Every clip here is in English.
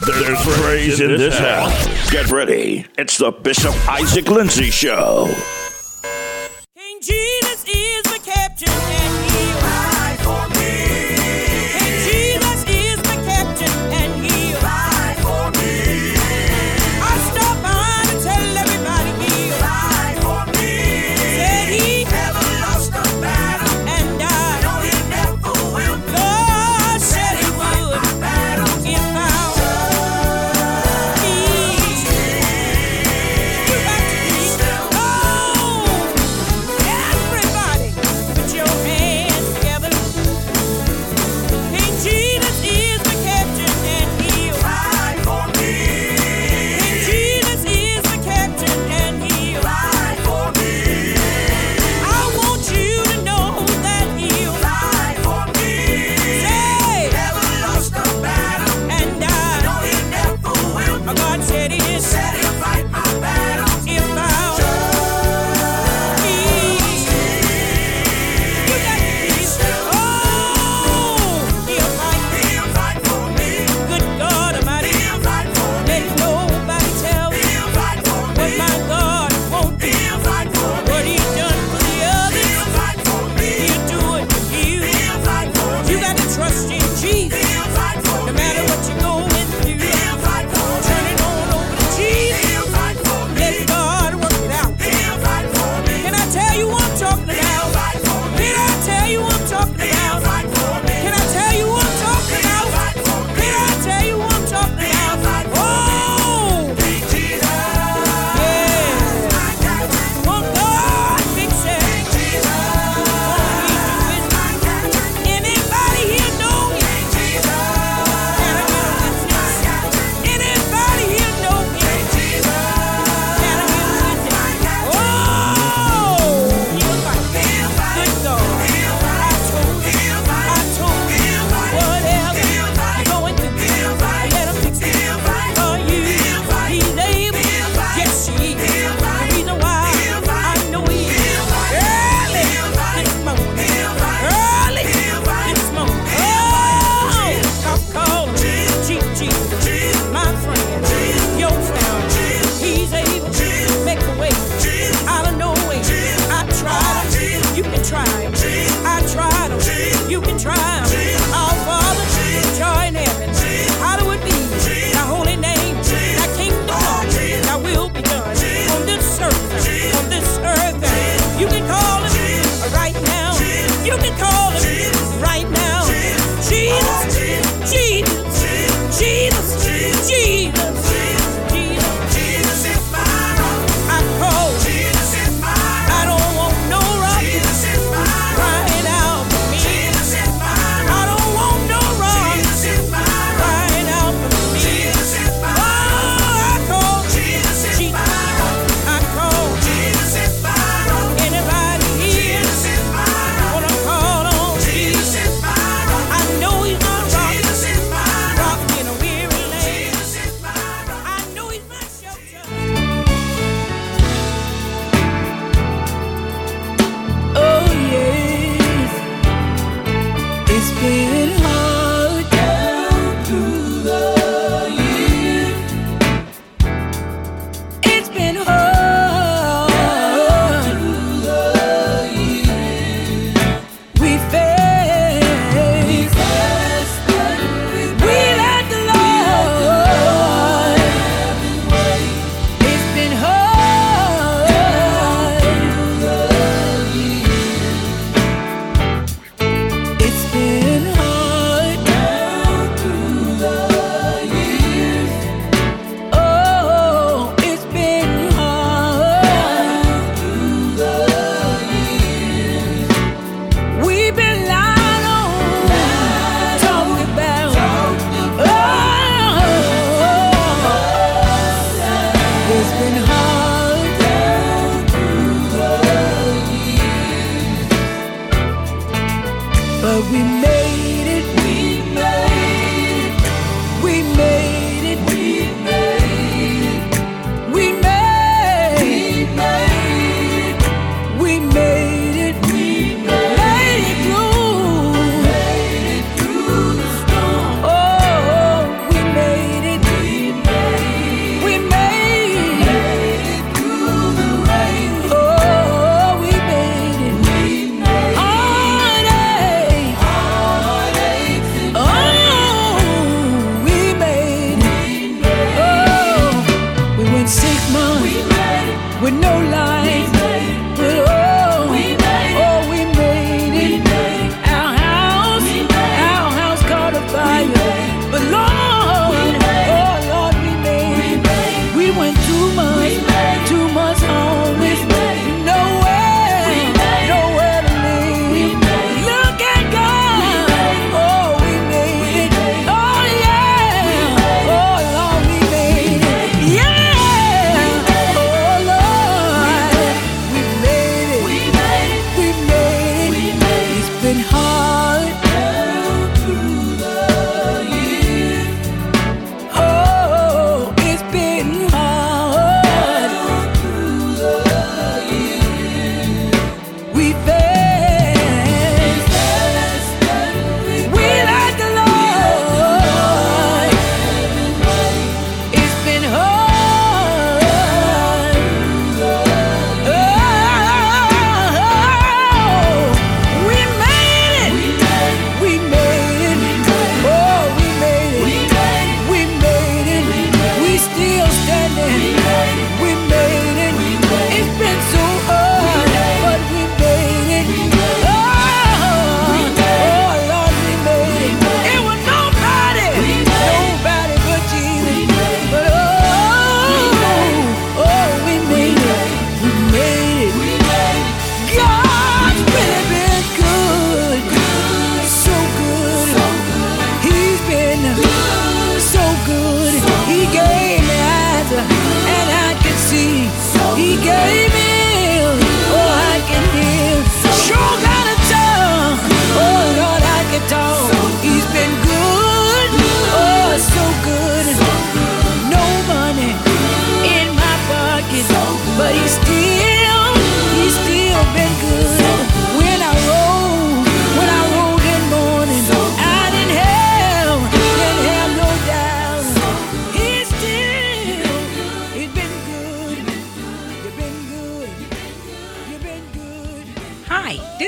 There's praise in this house. Get ready. It's the Bishop Isaac Lindsey Show. King Jesus is my captain and he'll fight for me. King Jesus is my captain and he'll fight for me. I stop by to tell everybody he'll fight for me. Said he never lost a battle, and I know he never will. God said he would if I everybody, put your hands together. King Jesus is my captain and he'll fight for me. King Jesus is my captain and he'll fight for me. I want you to know that he'll fight for me. Say, never lost a battle, and I know he never will. God said he is. Said he'll fight my battle if I trust in Jesus. No matter what you're going through, turn it on over to Jesus. Let God work it out. Can I tell you what I'm talking about? Can I tell you what I'm talking about? Can I tell you what I'm talking about? Can I tell you what I'm talking about? Oh, yeah. Won't God fix it? Anybody here know? Can I get a witness? Anybody here know? Can I get a witness? Oh, he'll fight. Good God. I told you, whatever you're going through, let him fix it for you. He's able. Yes, he is. The reason why I know he is. Early this morning. Early this morning. Oh, I'm calling Jesus, my friend, your friend. He's able to make a way out of no way. I tried him. You can try him. I tried him. You can try him. Our Father, joy in heaven. Hallowed be thy holy name. Thy kingdom come. Thy will be done on this earth. On this earth. You can call him right now. You can call him right now. Jesus, Jesus, Jesus, Jesus. I call. I don't want no rock crying out for me. I don't want no rock crying out for me. Oh, I call Jesus. I call anybody here. Wanna call on Jesus. I know he's my rock in a weary land.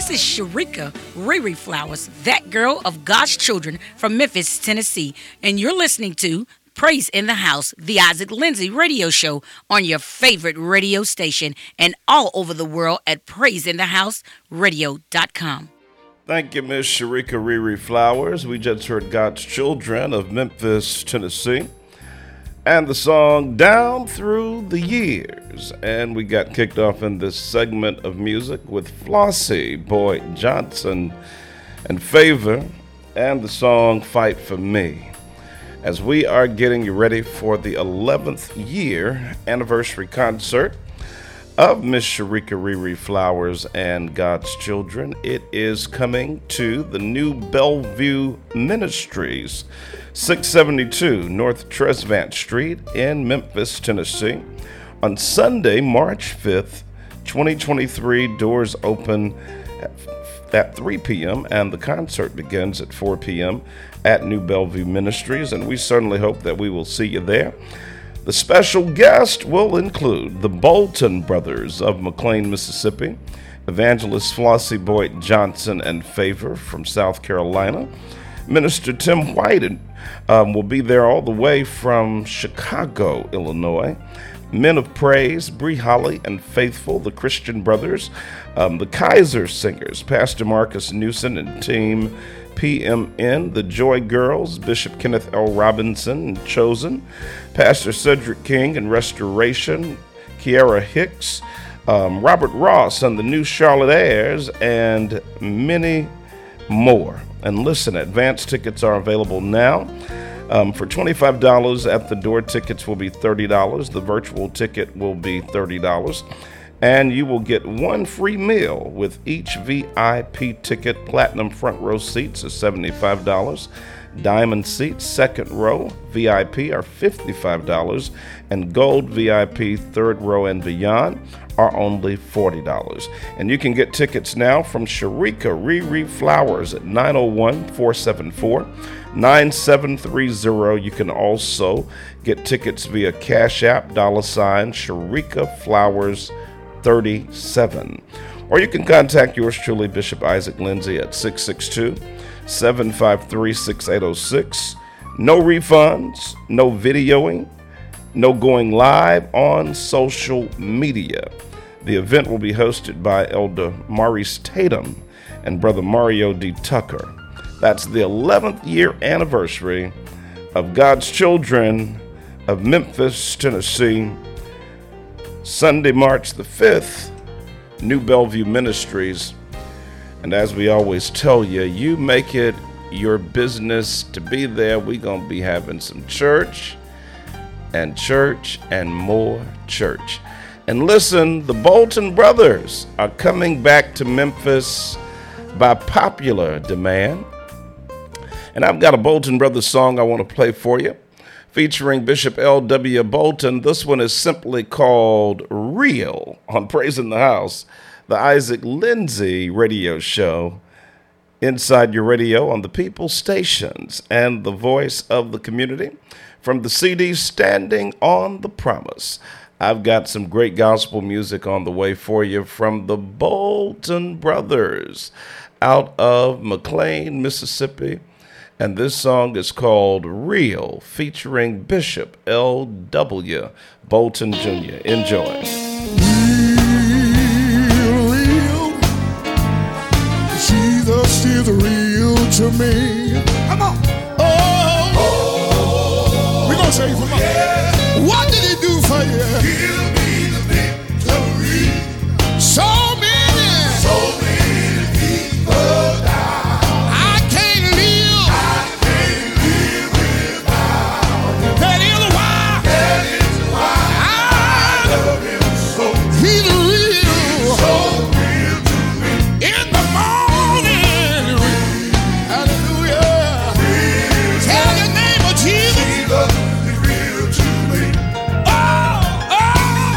This is Sharika Riri Flowers, that girl of God's children from Memphis, Tennessee, and you're listening to Praise in the House, the Isaac Lindsay radio show on your favorite radio station and all over the world at praiseinthehouseradio.com. Thank you, Miss Sharika Riri Flowers. We just heard God's Children of Memphis, Tennessee, and the song Down Through the Years. And we got kicked off in this segment of music with Flossie Boyd Johnson and Favor and the song Fight for Me, as we are getting you ready for the 11th year anniversary concert of Miss Sharika Riri Flowers and God's Children. It is coming to the New Bellevue Ministries, 672 North Tresvant Street in Memphis, Tennessee, on Sunday, March 5th, 2023. Doors open at 3 p.m. and the concert begins at 4 p.m. at New Bellevue Ministries, and we certainly hope that we will see you there. The special guest will include the Bolton brothers of McLean, Mississippi, Evangelist Flossie Boyd Johnson and Favor from South Carolina. Minister Tim White will be there all the way from Chicago, Illinois. Men of Praise, Bree Holly and Faithful, the Christian Brothers, the Kaiser Singers, Pastor Marcus Newson and Team PMN, the Joy Girls, Bishop Kenneth L. Robinson and Chosen, Pastor Cedric King and Restoration, Kiara Hicks, Robert Ross and the New Charlotte Airs, and many more. And listen, advance tickets are available now. For $25 at the door, tickets will be $30. The virtual ticket will be $30. And you will get one free meal with each VIP ticket. Platinum front row seats are $75. Diamond seats, second row, VIP are $55. And gold VIP, third row and beyond, are only $40. And you can get tickets now from Sharika Riri Flowers at 901-474-9730. You can also get tickets via Cash App, $ Sharika Flowers 37. Or you can contact yours truly, Bishop Isaac Lindsay, at 662-753-6806. No refunds, no videoing, no going live on social media. The event will be hosted by Elder Maurice Tatum and Brother Mario D. Tucker. That's the 11th year anniversary of God's Children of Memphis, Tennessee. Sunday, March the 5th, New Bellevue Ministries. And as we always tell you, you make it your business to be there. We're going to be having some church and more church. And listen, the Bolton brothers are coming back to Memphis by popular demand. And I've got a Bolton Brothers song I want to play for you, featuring Bishop L.W. Bolton. This one is simply called Real on Praise in the House, the Isaac Lindsay radio show, inside your radio on the People Stations and the voice of the community. From the CD Standing on the Promise, I've got some great gospel music on the way for you from the Bolton brothers out of McLean, Mississippi. And this song is called Real, featuring Bishop L.W. Bolton Jr. Enjoy. Real, Jesus is real to me. Come on. Oh, we're going to say for me. Yeah. What did he do for you? Give me the victory. So many people die. I can't live without. That is why I love him so. He's real. So real to me. In the morning. Hallelujah. Tell the name of Jesus. Jesus is real to me. Oh, oh.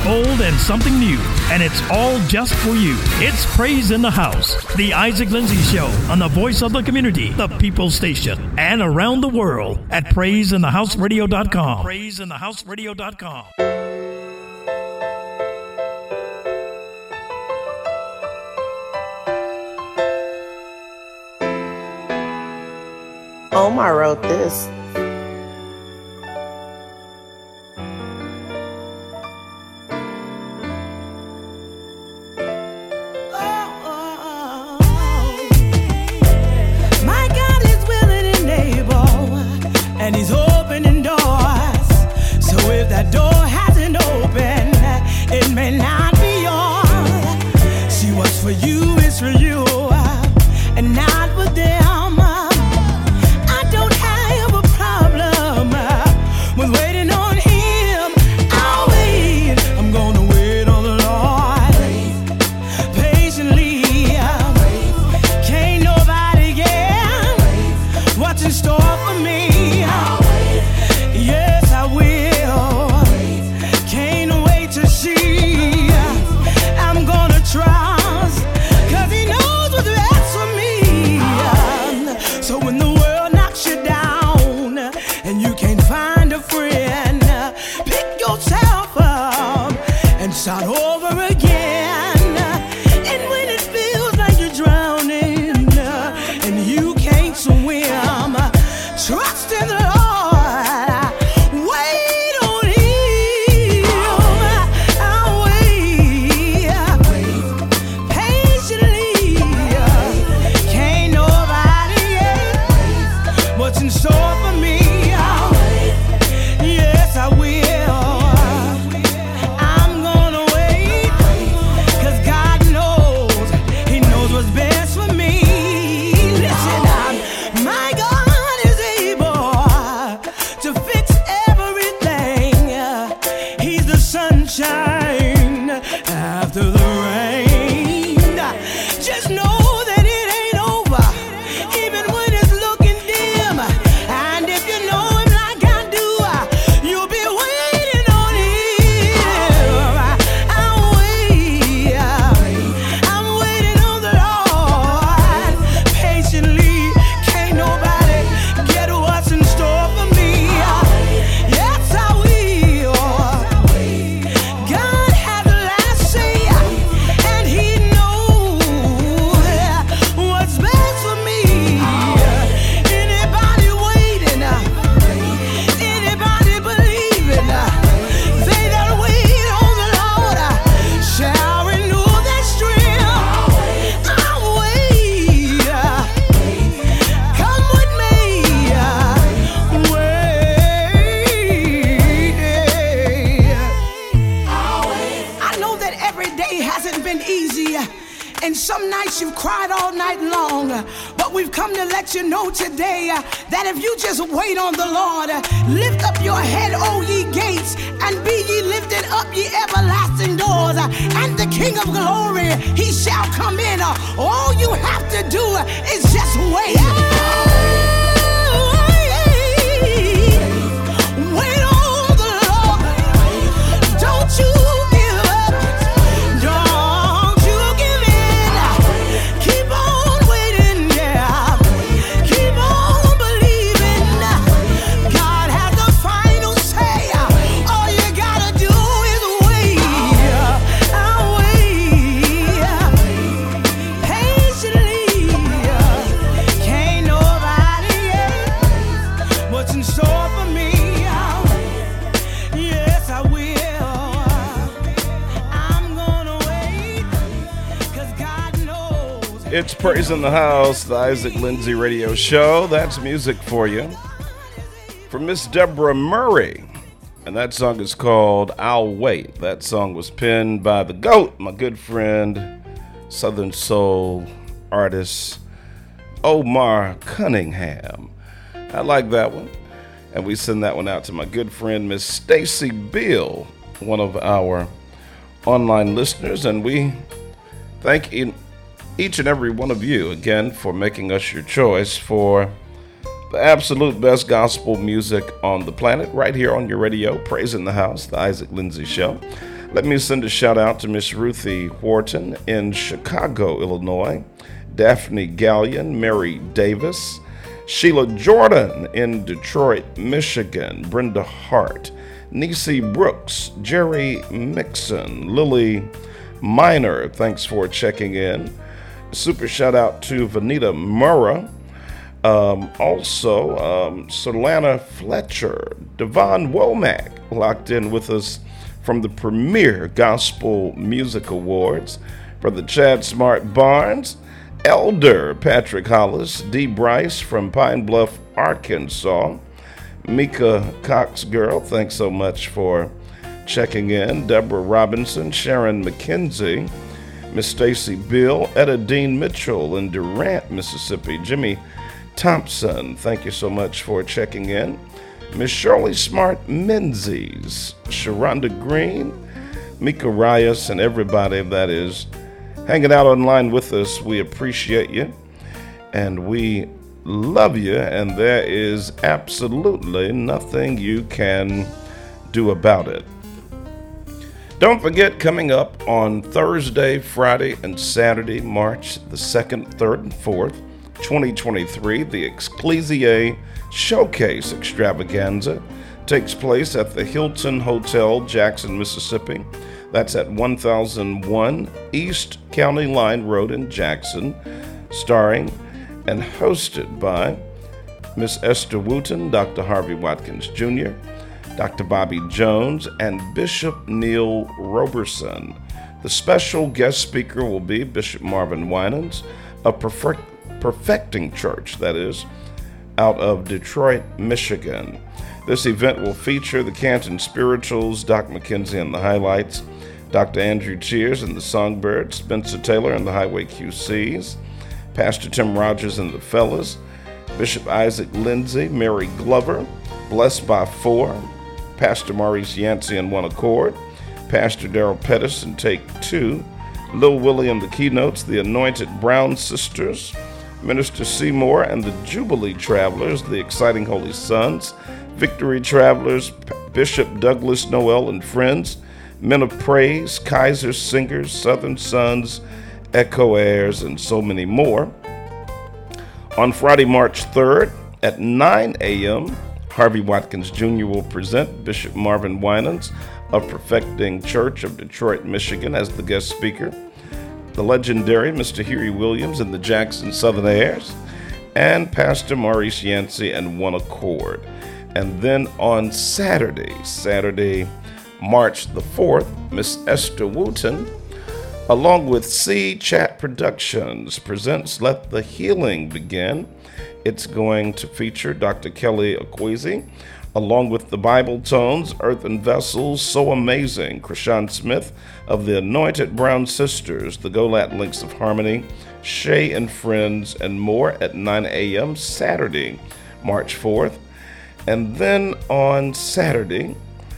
old and something new, and it's all just for you. It's Praise in the House, the Isaac Lindsay Show on the voice of the community, the People's Station, and around the world at praiseinthehouseradio.com. Praiseinthehouseradio.com. Omar wrote this. My God is willing and able, and He's opening doors. So if that door hasn't opened, it may not be yours. See, what's for you is for you, and not for them. I don't have a problem with waiting on Him. I'll wait. I'm gonna wait on the Lord patiently. Can't nobody guess what's in store for me. Yes, I will. Can't wait to see. I'm gonna trust, 'cause He knows what's best for me. So when the world knocks you down and you can't find a friend, pick yourself up and start over again. And when it feels like you're drowning and you can't swim, trust in the Lord. Wait on Him. I'll wait patiently. Can't nobody guess what's in store for me. Yes, I will. I'm gonna wait, 'cause God knows, He knows what's best for me. Listen, my God is able to fix everything. He's the sunshine after the rain. Just know that it ain't over, even when it's looking dim. And if you know Him like I do, you'll be waiting on Him. I'm waiting on the Lord patiently. Can't nobody get what's in store for me. Yes, I will. God has the last say, and He knows what's best for me. Anybody waiting? Anybody believing? They that wait on the Lord shall renew their strength. I'll wait. Come with me. Wait. I know that every day hasn't been easy, and some nights you've cried all night long. But we've come to let you know today that if you just wait on the Lord, lift up your head, O ye gates, and be ye lifted up, ye everlasting doors, and the King of glory, He shall come in. All you have to do is just wait. Wait on the Lord. Don't you give up. Don't you give in. Keep on waiting, yeah. Keep on believing. God has the final say. All you gotta do is wait. I'll wait patiently. Can't nobody guess what's in store for me. Yes, I will. I'm gonna wait, 'cause God knows. It's Praise in the House, the Isaac Lindsay Radio Show. That's music for you from Miss Deborah Murray. And that song is called I'll Wait. That song was penned by the GOAT, my good friend, Southern Soul artist Omar Cunningham. I like that one. And we send that one out to my good friend, Miss Stacy Bill, one of our online listeners. And we thank each and every one of you again for making us your choice for the absolute best gospel music on the planet, right here on your radio, Praise in the House, the Isaac Lindsay Show. Let me send a shout out to Miss Ruthie Wharton in Chicago, Illinois, Daphne Gallion, Mary Davis, Sheila Jordan in Detroit, Michigan, Brenda Hart, Niecy Brooks, Jerry Mixon, Lily Minor, thanks for checking in. Super shout out to Vanita Murrah, also Solana Fletcher, Devon Womack, locked in with us from the Premier Gospel Music Awards, Brother Chad Smart Barnes, Elder Patrick Hollis, D. Bryce from Pine Bluff, Arkansas, Mika Cox Girl, thanks so much for checking in, Deborah Robinson, Sharon McKenzie, Miss Stacy Bill, Etta Dean Mitchell in Durant, Mississippi, Jimmy Thompson, thank you so much for checking in, Miss Shirley Smart Menzies, Sharonda Green, Mika Rias, and everybody that is hanging out online with us. We appreciate you, and we love you, and there is absolutely nothing you can do about it. Don't forget, coming up on Thursday, Friday, and Saturday, March the 2nd, 3rd, and 4th, 2023, the Ecclesiae Showcase Extravaganza takes place at the Hilton Hotel, Jackson, Mississippi. That's at 1001 East County Line Road in Jackson, starring and hosted by Miss Esther Wooten, Dr. Harvey Watkins Jr., Dr. Bobby Jones, and Bishop Neil Roberson. The special guest speaker will be Bishop Marvin Winans of Perfecting Church, that is, out of Detroit, Michigan. This event will feature the Canton Spirituals, Doc McKenzie and the Highlights, Dr. Andrew Cheers and the Songbirds, Spencer Taylor and the Highway QCs, Pastor Tim Rogers and the Fellas, Bishop Isaac Lindsay, Mary Glover, Blessed by Four, Pastor Maurice Yancey and One Accord, Pastor Darrell Pettis and Take Two, Lil Willie and the Keynotes, the Anointed Brown Sisters, Minister Seymour and the Jubilee Travelers, the Exciting Holy Sons, Victory Travelers, Bishop Douglas Noel and Friends, Men of Praise, Kaiser Singers, Southern Sons, Echo Airs, and so many more. On Friday, March 3rd at 9 a.m., Harvey Watkins Jr. will present Bishop Marvin Winans of Perfecting Church of Detroit, Michigan as the guest speaker. The legendary Mr. Huey Williams and the Jackson Southern Airs, and Pastor Maurice Yancey and One Accord. And then on Saturday, March the 4th, Miss Esther Wooten, along with C Chat Productions, presents Let the Healing Begin. It's going to feature Dr. Kelly Okwezi, along with the Bible Tones, Earthen Vessels, So Amazing, Krishan Smith of the Anointed Brown Sisters, the Golat Links of Harmony, Shay and Friends, and more at 9 a.m. Saturday, March 4th. And then on Saturday,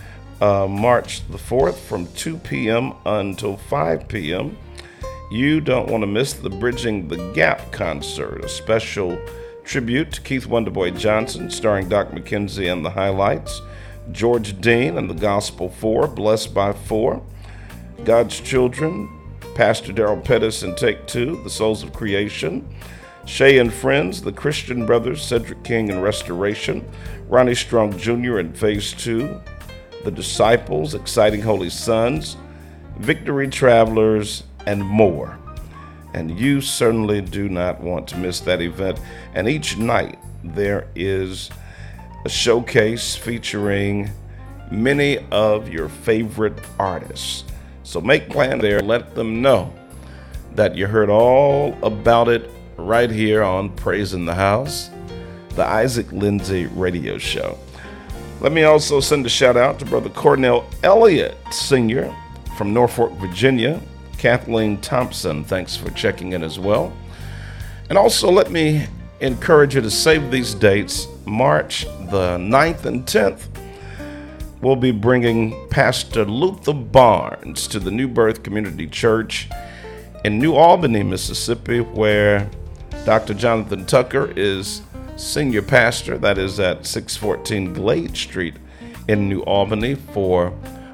March the 4th, from 2 p.m. until 5 p.m., you don't want to miss the Bridging the Gap concert, a special tribute to Keith Wonderboy Johnson, starring Doc McKenzie and the Highlights, George Dean and the Gospel Four, Blessed by Four, God's Children, Pastor Darrell Pettis and Take Two, The Souls of Creation, Shay and Friends, the Christian Brothers, Cedric King and Restoration, Ronnie Strong Jr. in Phase 2, The Disciples, Exciting Holy Sons, Victory Travelers, and more. And you certainly do not want to miss that event. And each night there is a showcase featuring many of your favorite artists. So make plans there. Let them know that you heard all about it right here on Praise in the House, the Isaac Lindsay Radio Show. Let me also send a shout out to Brother Cornell Elliott Sr. from Norfolk, Virginia. Kathleen Thompson, thanks for checking in as well. And also let me encourage you to save these dates. March the 9th and 10th, we'll be bringing Pastor Luther Barnes to the New Birth Community Church in New Albany, Mississippi, where Dr. Jonathan Tucker is senior pastor. That is at 614 Glade Street in New Albany, for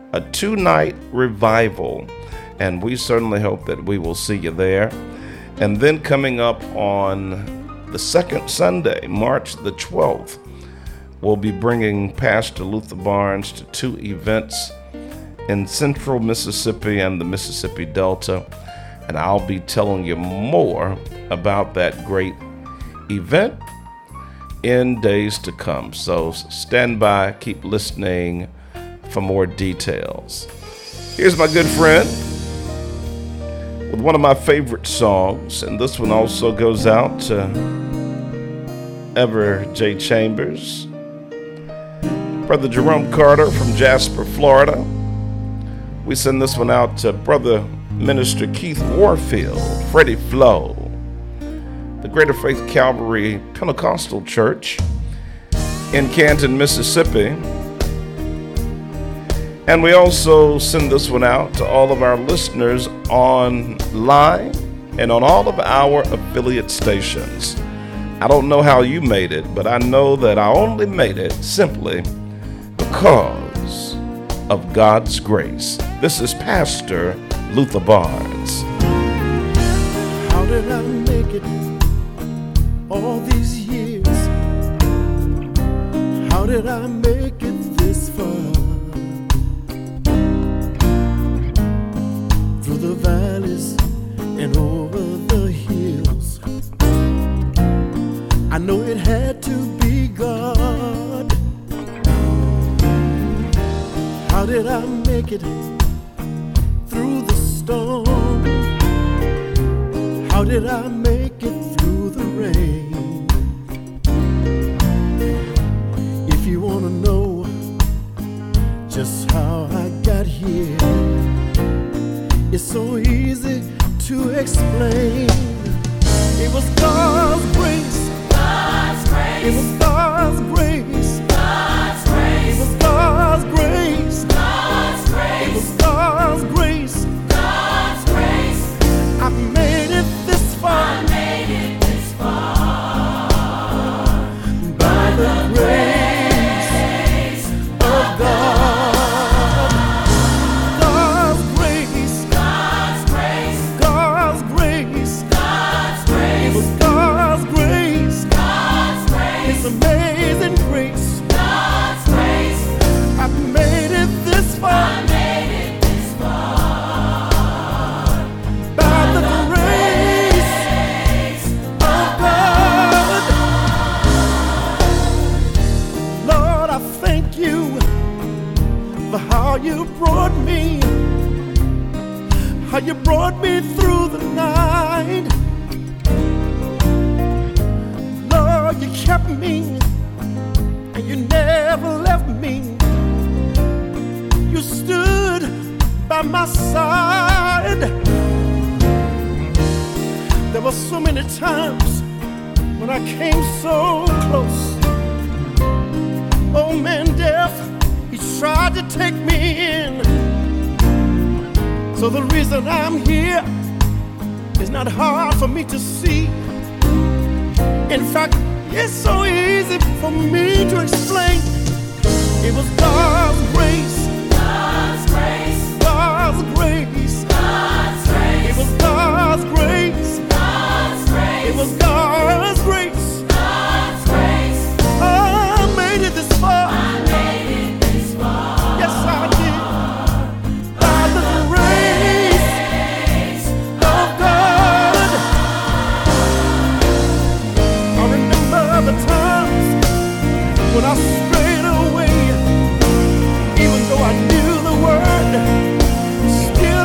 a 2-night revival. And we certainly hope that we will see you there. And then coming up on the second Sunday, March the 12th, we'll be bringing Pastor Luther Barnes to 2 events in central Mississippi and the Mississippi Delta. And I'll be telling you more about that great event in days to come. So stand by, keep listening for more details. Here's my good friend with one of my favorite songs, and this one also goes out to Ever J. Chambers, Brother Jerome Carter from Jasper, Florida. We send this one out to Brother Minister Keith Warfield, Freddie Flo, the Greater Faith Calvary Pentecostal Church in Canton, Mississippi. And we also send this one out to all of our listeners online and on all of our affiliate stations. I don't know how you made it, but I know that I only made it simply because of God's grace. This is Pastor Luther Barnes. How did I make it all these years? How did I make it this far? Through the valleys and over the hills, I know it had to be God. How did I make it through the storm? How did I make it through the rain? If you want to know just how I got here, it's so easy to explain. It was God's grace. God's grace. It was God's grace. God's grace. It was God's grace. God's grace. It was God's grace. God's grace. I made it this far. I made it this far. By the grace of God. Amazing grace, God's grace. I made it this far. I made it this far. By the grace of God. Lord, I thank you for how you brought me through the night. You kept me, and you never left me. You stood by my side. There were so many times when I came so close. Oh man, death, he tried to take me in. So the reason I'm here is not hard for me to see. In fact, it's so easy for me to explain. It was God's grace. God's grace. God's grace. God's grace. It was God's grace. God's grace. It was God's grace. God's grace. I made it this far. I made it this far. Yes, I did. By the grace of God. I remember the times when I strayed away, even though I knew the word, still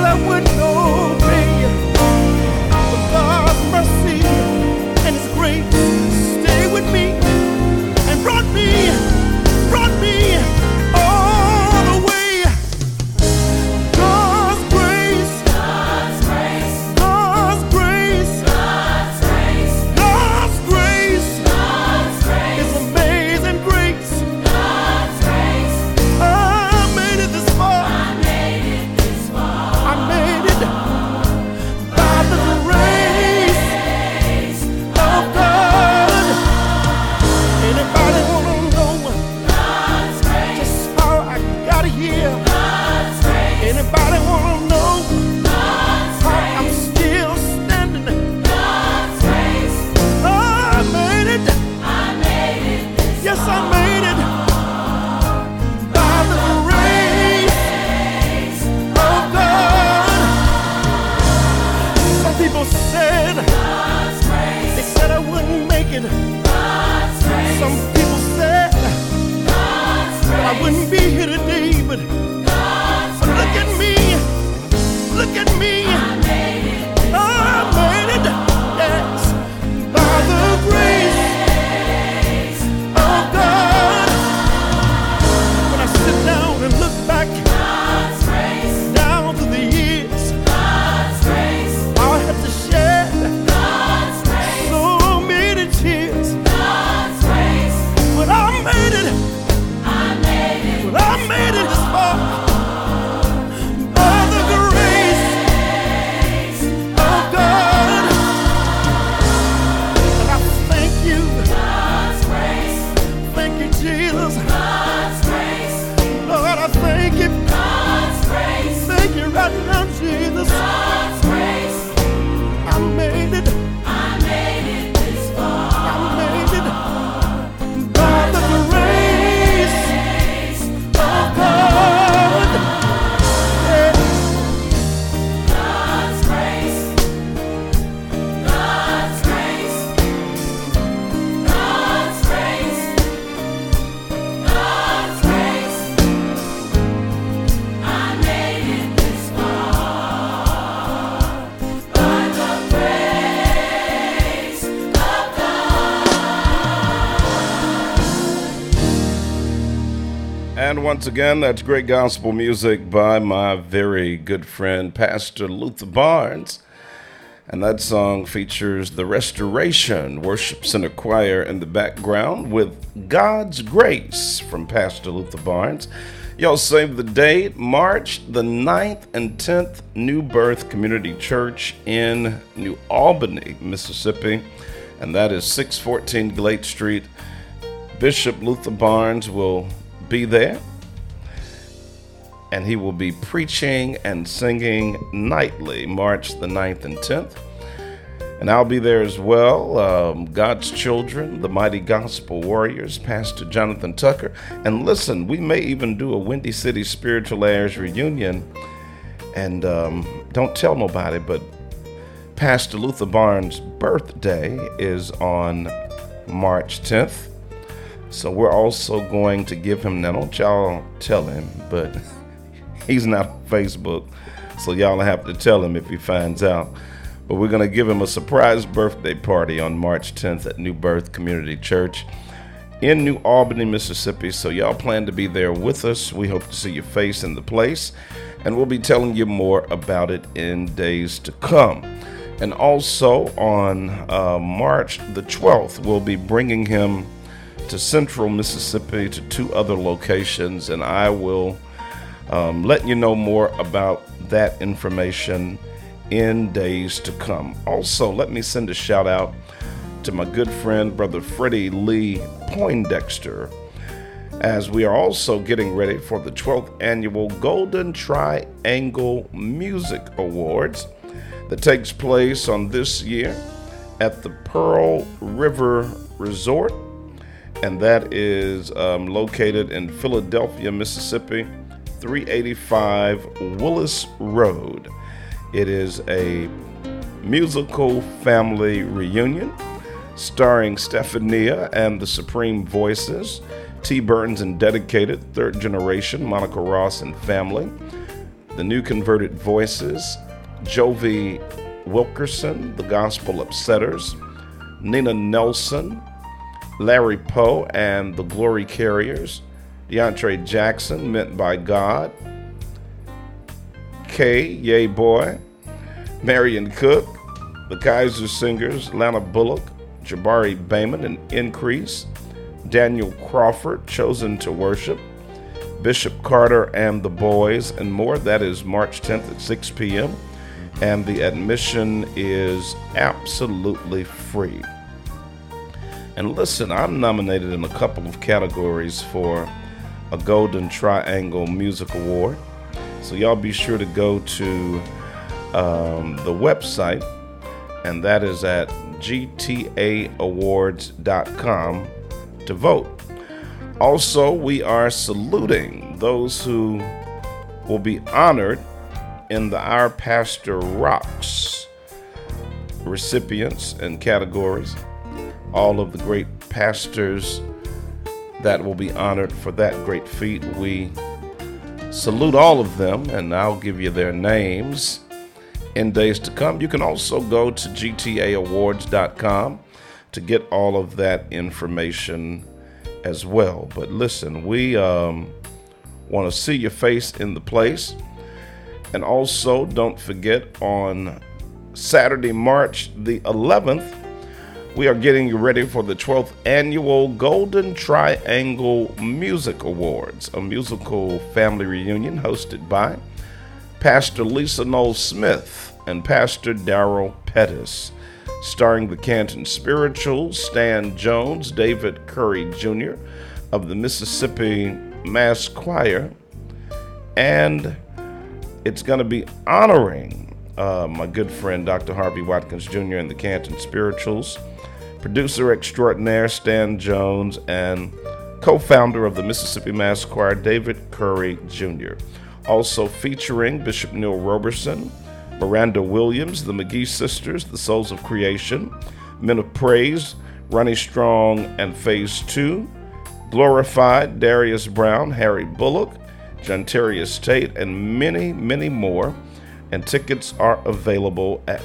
said, they said I wouldn't make it. Some people said that I wouldn't be here today, but look at me, look at me. I made it, yes, by the grace of God. When I sit down and look back down through the years, I had to shed so many tears. But I made it. But I made it this far by the grace of God. And I thank you. Thank you, Jesus. Lord, I thank you. Thank you right now, Jesus. I made it. I made it this far. I made it by the grace of God. Yeah. God's grace. God's grace. God's grace. God's grace. I made it this far by the grace of God. And once again, that's great gospel music by my very good friend, Pastor Luther Barnes. And that song features the Restoration Worship Center Choir in the background with God's Grace from Pastor Luther Barnes. Y'all save the date, March the 9th and 10th, New Birth Community Church in New Albany, Mississippi. And that is 614 Glade Street. Bishop Luther Barnes will be there. And he will be preaching and singing nightly, March the 9th and 10th. And I'll be there as well, God's Children, the Mighty Gospel Warriors, Pastor Jonathan Tucker. And listen, we may even do a Windy City Spiritual Airs reunion. And don't tell nobody, but Pastor Luther Barnes' birthday is on March 10th. So we're also going to give him, now don't y'all tell him, but he's not on Facebook, so y'all have to tell him if he finds out. But we're going to give him a surprise birthday party on March 10th at New Birth Community Church in New Albany, Mississippi. So y'all plan to be there with us. We hope to see your face in the place, and we'll be telling you more about it in days to come. And also on March the 12th, we'll be bringing him to Central Mississippi to 2 other locations, and I will let you know more about that information in days to come. Also, let me send a shout out to my good friend, Brother Freddie Lee Poindexter, as we are also getting ready for the 12th annual Golden Triangle Music Awards that takes place on this year at the Pearl River Resort, and that is located in Philadelphia, Mississippi, 385 Willis Road. It is a musical family reunion starring Stephania and the Supreme Voices, T. Burns and Dedicated, Third Generation, Monica Ross and Family, the New Converted Voices, Jovi Wilkerson, the Gospel Upsetters, Nina Nelson, Larry Poe and the Glory Carriers, DeAndre Jackson, Meant by God, Kay, Yay Boy, Marion Cook, the Kaiser Singers, Lana Bullock, Jabari Bayman and Increase, Daniel Crawford, Chosen to Worship, Bishop Carter and the Boys, and more. That is March 10th at 6 p.m. And the admission is absolutely free. And listen, I'm nominated in a couple of categories for a Golden Triangle Music Award. So y'all be sure to go to the website, and that is at gtaawards.com to vote. Also, we are saluting those who will be honored in the Our Pastor Rocks recipients and categories, all of the great pastors that will be honored for that great feat. We salute all of them, and I'll give you their names in days to come. You can also go to gtaawards.com to get all of that information as well. But listen, we want to see your face in the place. And also, don't forget, on Saturday, March the 11th, we are getting you ready for the 12th annual Golden Triangle Music Awards, a musical family reunion hosted by Pastor Lisa Knowles Smith and Pastor Darrell Pettis, starring the Canton Spirituals, Stan Jones, David Curry Jr. of the Mississippi Mass Choir, and it's going to be honoring my good friend Dr. Harvey Watkins Jr. and the Canton Spirituals, producer extraordinaire Stan Jones, and co-founder of the Mississippi Mass Choir, David Curry Jr. Also featuring Bishop Neil Roberson, Miranda Williams, the McGee Sisters, the Souls of Creation, Men of Praise, Ronnie Strong and Phase 2, Glorified, Darius Brown, Harry Bullock, Jontarius Tate, and many, many more. And tickets are available at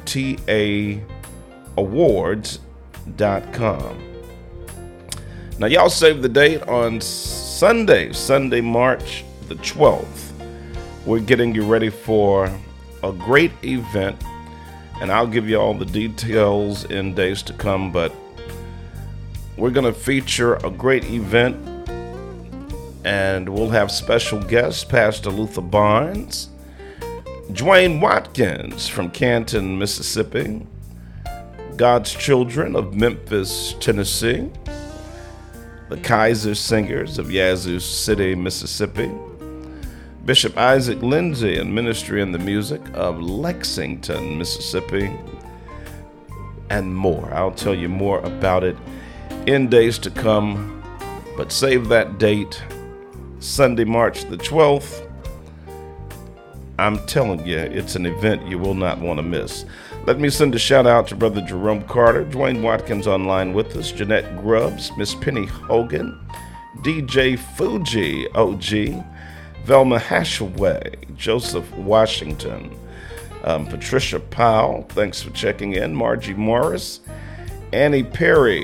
gtaawards.com. Now, y'all save the date on Sunday, March the 12th. We're getting you ready for a great event, and I'll give you all the details in days to come, but we're going to feature a great event, and we'll have special guests, Pastor Luther Barnes, Dwayne Watkins from Canton, Mississippi, God's Children of Memphis, Tennessee, the Kaiser Singers of Yazoo City, Mississippi, Bishop Isaac Lindsay and Ministry in the Music of Lexington, Mississippi, and more. I'll tell you more about it in days to come, but save that date, Sunday, March the 12th. I'm telling you, it's an event you will not want to miss. Let me send a shout out to Brother Jerome Carter, Dwayne Watkins online with us, Jeanette Grubbs, Miss Penny Hogan, DJ Fuji OG, Velma Hashaway, Joseph Washington, Patricia Powell, thanks for checking in, Margie Morris, Annie Perry,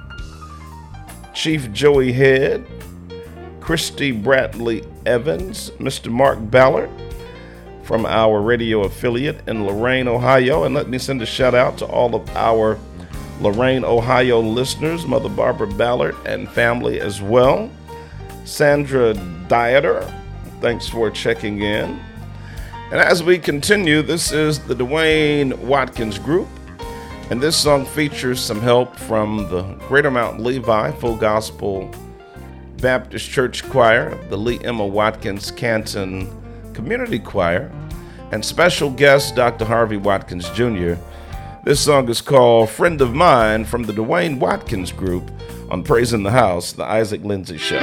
Chief Joey Head, Christy Bradley Evans, Mr. Mark Ballard from our radio affiliate in Lorain, Ohio. And let me send a shout out to all of our Lorain, Ohio listeners, Mother Barbara Ballard and family as well. Sandra Dieter, thanks for checking in. And as we continue, this is the Dwayne Watkins Group, and this song features some help from the Greater Mount Levi Full Gospel Baptist Church Choir, the Lee Emma Watkins Canton Community Choir, and special guest Dr. Harvey Watkins Jr. This song is called Friend of Mine from the Dwayne Watkins Group on Praise in the House, the Isaac Lindsay Show.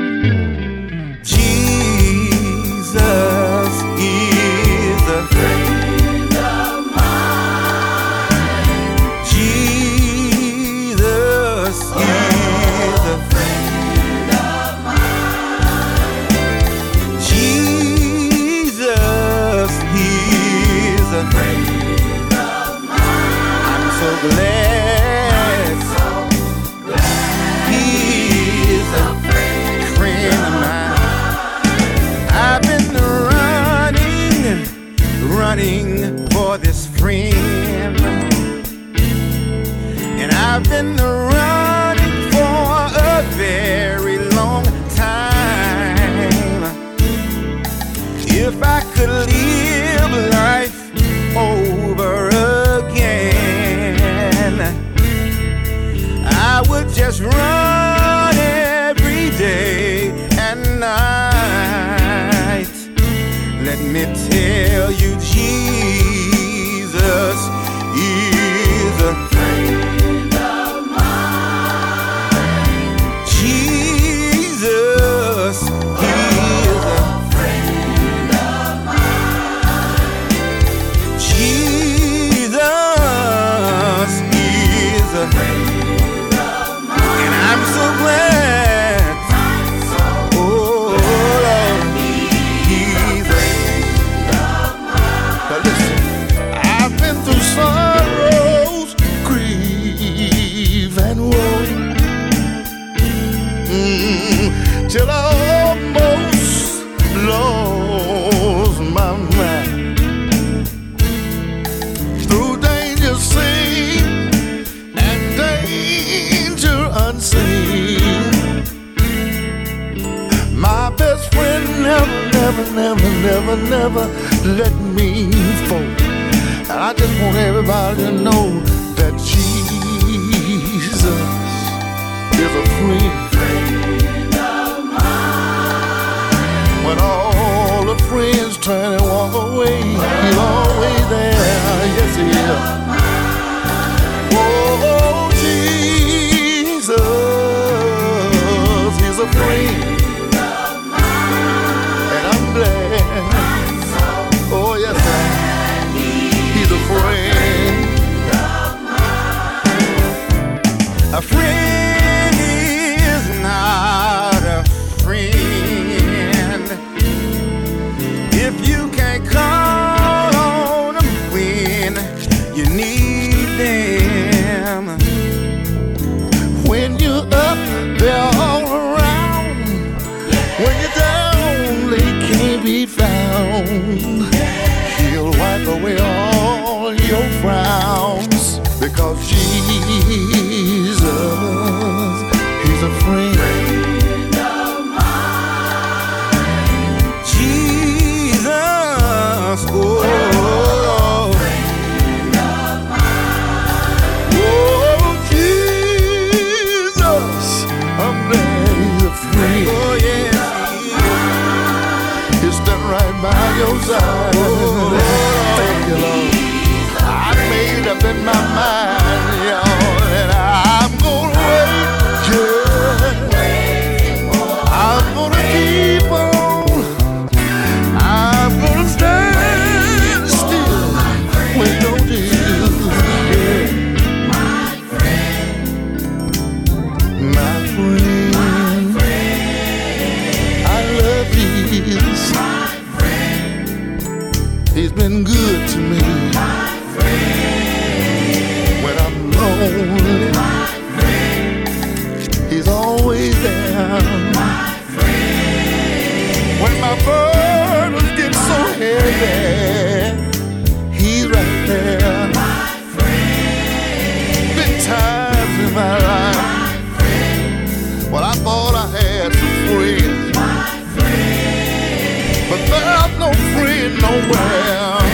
Jesus is a friend of mine. Jesus is a friend of mine. Jesus is a friend of mine. I'm so glad. He is a friend of mine. I've been running for this friend, and I've been running for a very long time. If I could live life over again, I would just run every day and night. Let me tell you, Jesus is a friend of mine. till I almost lost my mind. Through danger seen and danger unseen, my best friend never let me fall. And I just want everybody to know that Jesus is a friend of mine. When all the friends turn and walk away, he's always there. Yes, he is. Oh, Jesus is a friend. Oh yes, he's a friend. A friend is not a friend if you can't call on them when you need them. When you're up, they're all around. When you're down, they can't be found. He'll wipe away all your frowns, because Jesus, he's a friend of mine. Jesus, oh, friend of mine. Oh, Jesus, I'm glad he's a friend. Oh, yeah. Right by your side. Thank you, Lord. I made up in my mind, y'all, and I'm gonna wait. I'm gonna keep on. I'm gonna stand still. Wait, don't you? My friend. I love Jesus. He's been good to me. My friend. When I'm lonely, my friend. He's always there. My friend. When my burdens get so heavy, he's right there. My friend. Been times in my life, my friend. Well, I thought I had some friends, my friend. But there's no friend nowhere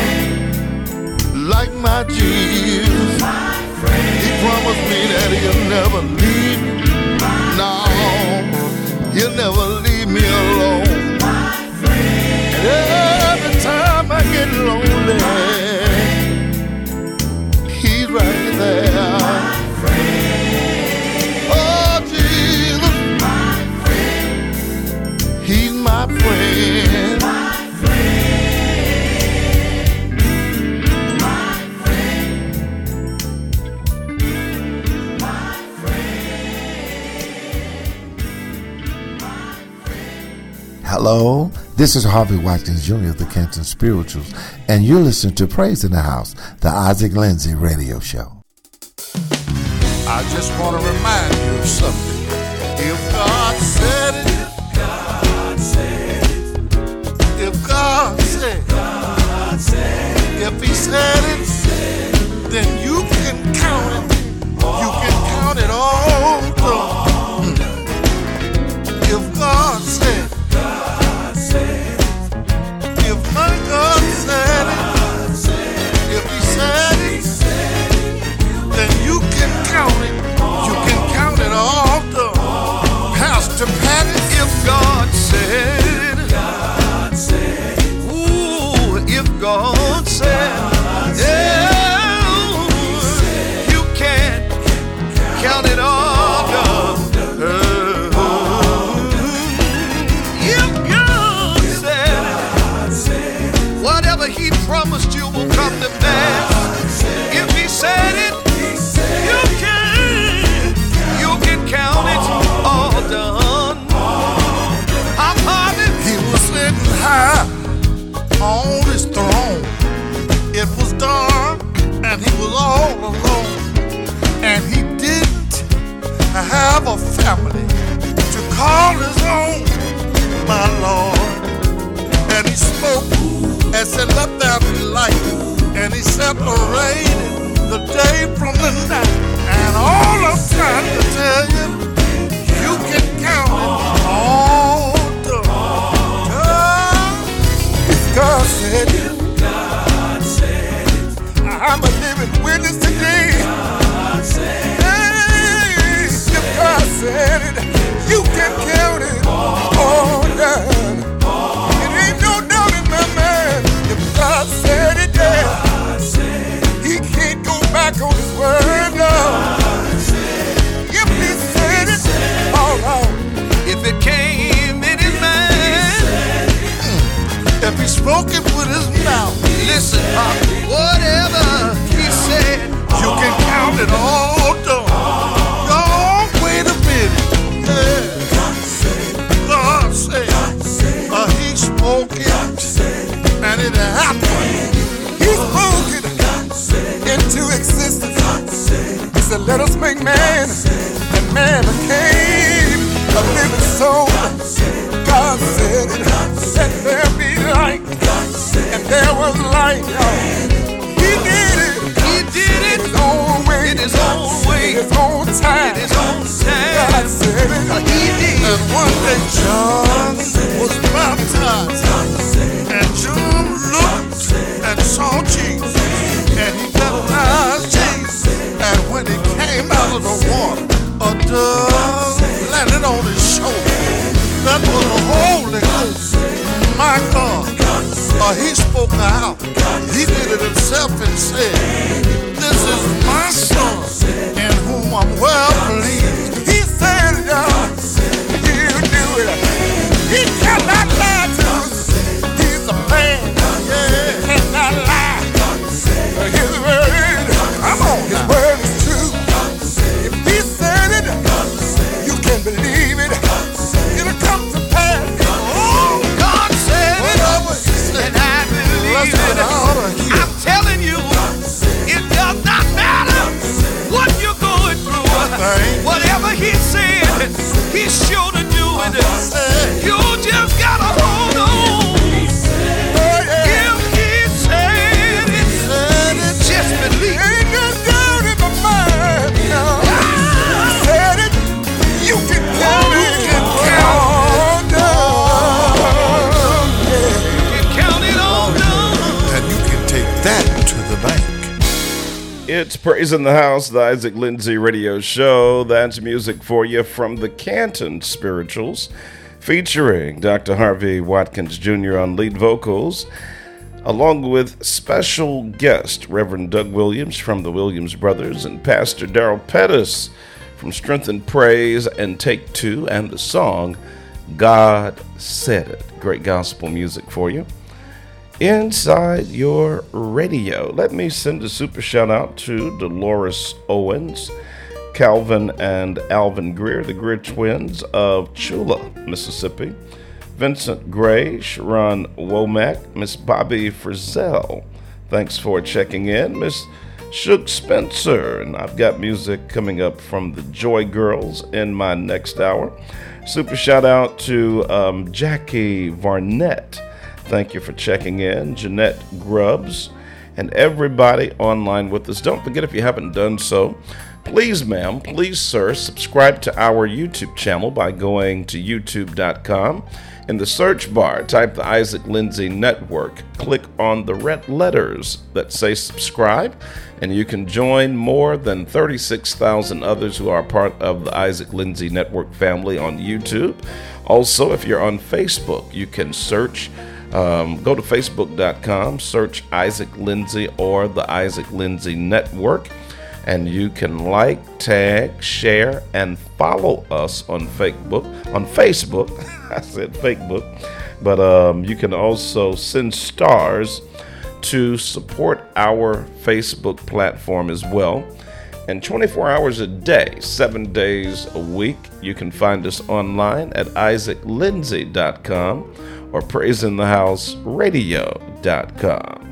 like my Jesus. He promised me that he'll never leave me. No, he'll never leave me alone. And every time I get lonely, he's right there. Oh, Jesus, he's my friend. Hello, this is Harvey Watkins Jr. of the Canton Spirituals, and you're listening to Praise in the House, the Isaac Lindsay radio show. I just want to remind you of something. If God said it, if God said it, if He said it, then you can count it. You can count it all done. If God said it, if my God said it, if He said it, then you can count it. You can count it all done. Pastor Patty, if God said it, ooh, if God said it, yeah, you can count it all done. If God said it, whatever He promised you will come to pass. If He said it, you can count it all done. I'm having. He was sitting high on His throne. It was dark and He was all alone, and He didn't have a family to called his own, my Lord. And he spoke and said, let there be light. And he separated the day from the night. And all I'm trying to tell you, you can count it all done. If God said it, I'm a living witness today. Hey, if God said it, you can count it all done. It ain't no doubt in my mind. If God said it, yeah, He can't go back on His word, no. If He said it, all right. If it came in His mind, if He spoke it with His mouth, listen, whatever He said, you can count it all done. Don't wait a minute. Yeah. God said, He spoke it, and it happened. He spoke it into existence. He said, let us make man, and man became a living soul. God said it, let there be light, and there was light, y'all. He did it his own way, in his own way, his own time, in his own time. God said it, He did. And one day John was baptized, and John looked and saw Jesus, and he baptized Jesus. And when he came out of the water, a dove landed on his shoulder. That was the Holy Ghost. My God, He spoke out. He did it Himself and said, this is my Son, in whom I'm well pleased. He said, y'all, you do it. He cannot lie to us. He's a man. Yeah, he cannot lie. His word, come on, His word is true. If He said it, you can believe it. It'll come to pass. Oh, God said it, and I believe it. I'm telling you, it does not matter what you're going through. Whatever He said, He's sure to do it. You just gotta hold on. If He said it, just believe. Ain't no doubt in my mind. No. He said it, you can count it. You can count it all done. And you can take that to the bank. It's Praise in the House, the Isaac Lindsay Radio Show. That's music for you from the Canton Spirituals, featuring Dr. Harvey Watkins Jr. on lead vocals, along with special guest Reverend Doug Williams from the Williams Brothers and Pastor Darrell Pettis from Strength and Praise and Take Two, and the song God Said It. Great gospel music for you inside your radio. Let me send a super shout out to Dolores Owens, Calvin and Alvin Greer, the Greer twins of Chula, Mississippi, Vincent Gray, Sharon Womack, Miss Bobby Frizzell. Thanks for checking in. Miss Shook Spencer, and I've got music coming up from the Joy Girls in my next hour. Super shout out to Jackie Varnett. Thank you for checking in. Jeanette Grubbs and everybody online with us. Don't forget, if you haven't done so, please, ma'am, please, sir, subscribe to our YouTube channel by going to youtube.com. In the search bar, type the Isaac Lindsay Network. Click on the red letters that say subscribe, and you can join more than 36,000 others who are part of the Isaac Lindsay Network family on YouTube. Also, if you're on Facebook, you can search, go to facebook.com, search Isaac Lindsay or the Isaac Lindsay Network, and you can like, tag, share, and follow us on Facebook. I said Facebook, but you can also send stars to support our Facebook platform as well. And 24 hours a day, 7 days a week, you can find us online at isaaclindsay.com or praiseinthehouseradio.com.